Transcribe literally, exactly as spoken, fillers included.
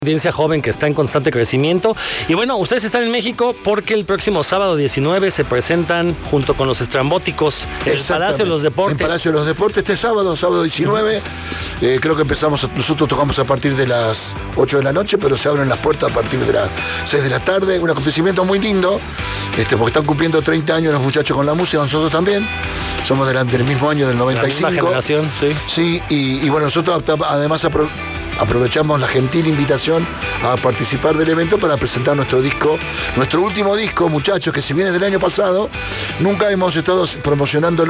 Audiencia joven que está en constante crecimiento. Y bueno, ustedes están en México porque el próximo sábado diecinueve se presentan junto con los Estrambóticos en el Palacio de los Deportes. En Palacio de los Deportes este sábado, sábado diecinueve. Eh, creo que empezamos, nosotros tocamos a partir de las ocho de la noche, pero se abren las puertas a partir de las seis de la tarde. Un acontecimiento muy lindo, este, porque están cumpliendo treinta años los muchachos con la música, nosotros también. Somos del, del mismo año, del noventa y cinco. La misma generación, sí. Sí, y, y bueno, nosotros además apro aprovechamos la gentil invitación a participar del evento para presentar nuestro disco, nuestro último disco, muchachos, que si bien es del año pasado, nunca hemos estado promocionando